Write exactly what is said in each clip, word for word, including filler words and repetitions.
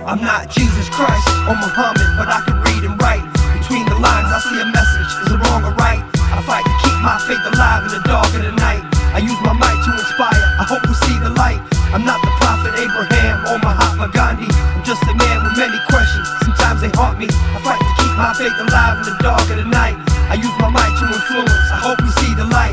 I'm not Jesus Christ or Muhammad, but I can read and write. Between the lines I see a message, is it wrong or right? I fight to keep my faith alive in the dark of the night. I use my might to inspire, I hope we see the light. I'm not the prophet Abraham or Mahatma Gandhi, I'm just a man with many questions, sometimes they haunt me. I fight to keep my faith alive in the dark of the night. I use my might to influence, I hope we see the light.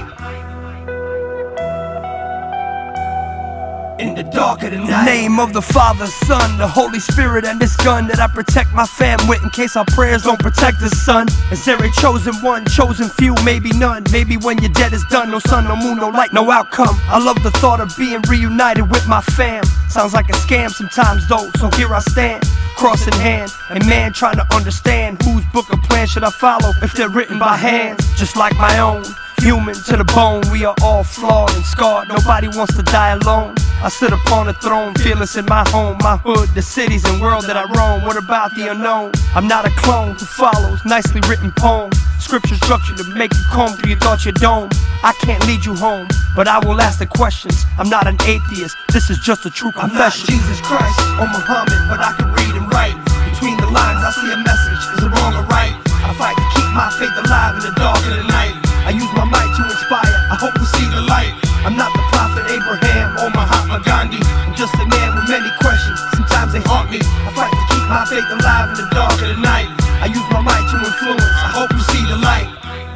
In the dark of the night. The name of the Father, Son, the Holy Spirit, and this gun that I protect my fam with in case our prayers don't protect the sun. Is there a chosen one, chosen few, maybe none? Maybe when your dead is done, no sun, no moon, no light, no outcome. I love the thought of being reunited with my fam. Sounds like a scam sometimes though, so here I stand, cross in hand, and man trying to understand whose book or plan should I follow if they're written by hands just like my own. Human to the bone, we are all flawed and scarred. Nobody wants to die alone. I sit upon a throne, fearless in my home, my hood, the cities and world that I roam. What about the unknown? I'm not a clone who follows nicely written poems. Scripture structure to make you comb through your thoughts, your dome. I can't lead you home, but I will ask the questions. I'm not an atheist, this is just a true confession. I'm not Jesus Christ or Muhammad, but I can read and write. Between the lines I see a message, is it wrong or right? I fight to keep my faith alive in the dark of the night. I use my might to inspire, I hope we see the light. I'm not the prophet Abraham or Mahatma Gandhi, I'm just a man with many questions, sometimes they haunt me. I fight to keep my faith alive in the dark of the night. I use my might to influence, I hope we see the light.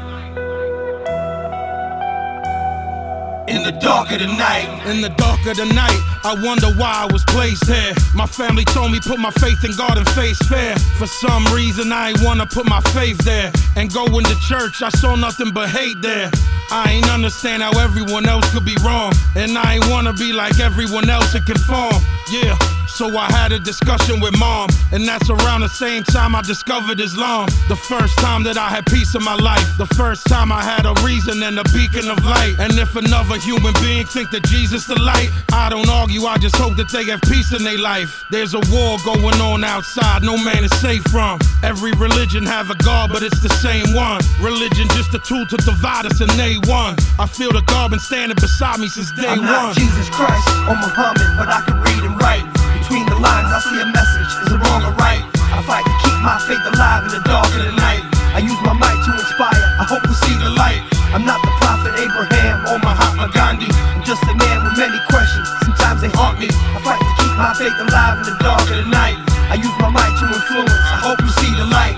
In the dark of the night. In the dark of the night, I wonder why I was placed here. My family told me put my faith in God and face fair. For some reason I ain't wanna put my faith there. And going to church, I saw nothing but hate there. I ain't understand how everyone else could be wrong, and I ain't wanna be like everyone else and conform. Yeah, so I had a discussion with mom, and that's around the same time I discovered Islam. The first time that I had peace in my life, the first time I had a reason and a beacon of light. And if another human being think that Jesus the light, I don't argue, I just hope that they have peace in their life. There's a war going on outside, no man is safe from. Every religion have a God, but it's the same one. Religion just a tool to divide us, and they won. I feel the God been standing beside me since day I'm one. not Jesus Christ or Muhammad, but I can read and write. Between the lines I see a message, is it wrong or right? I fight to keep my faith alive in the dark of the night. I use my might to inspire, I hope we see the light. I'm not the prophet Abraham or Mahatma Gandhi, I'm just a man with many questions, sometimes they haunt me. I fight to keep my faith alive in the dark of the night. I use my might to influence, I hope you see the light.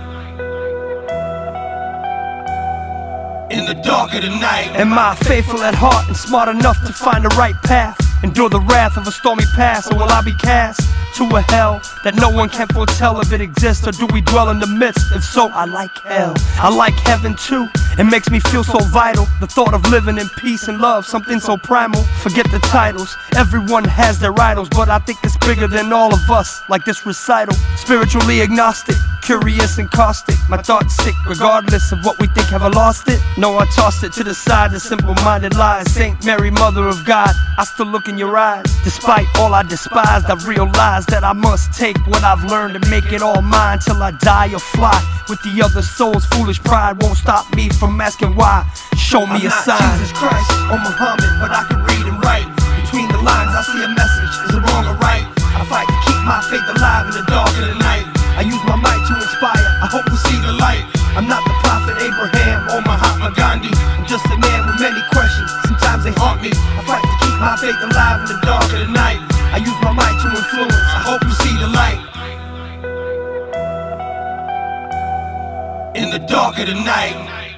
In the dark of the night. Am I faithful at heart and smart enough to find the right path? Endure the wrath of a stormy past, or will I be cast to a hell that no one can foretell if it exists, or do we dwell in the midst? If so, I like hell. I like heaven too, it makes me feel so vital. The thought of living in peace and love, something so primal. Forget the titles, everyone has their idols, but I think it's bigger than all of us, like this recital. Spiritually agnostic, curious and caustic. My thoughts sick regardless of what we think. Have I lost it? No, I tossed it to the side, the simple-minded lies. Saint Mary, Mother of God, I still look in your eyes. Despite all I despised, I realized that I must take what I've learned and make it all mine till I die or fly with the other souls. Foolish pride won't stop me from asking why. Show me I'm a not sign. Jesus Christ or Muhammad, but I can read and write. Between the lines I see a message, is it wrong or right? I fight to keep my faith alive in the dark of the night. I use my might to inspire, I hope we see the light. I'm not the prophet Abraham or Mahatma Gandhi, I'm just a man with many questions, sometimes they haunt me. I fight to keep my faith alive in the dark of the night. I use my might to influence, I hope you see the light. In the dark of the night.